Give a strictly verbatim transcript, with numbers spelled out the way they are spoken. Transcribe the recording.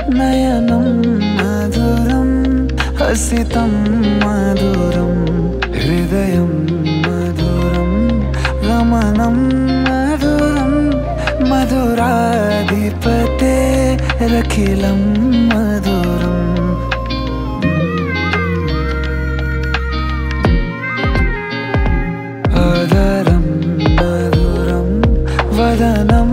नयनं मधुरं हसितं मधुरं हृदयं मधुरं गमनं मधुरं मधुराधिपतेरखिलं मधुरम् आदरं मधुरं वदनं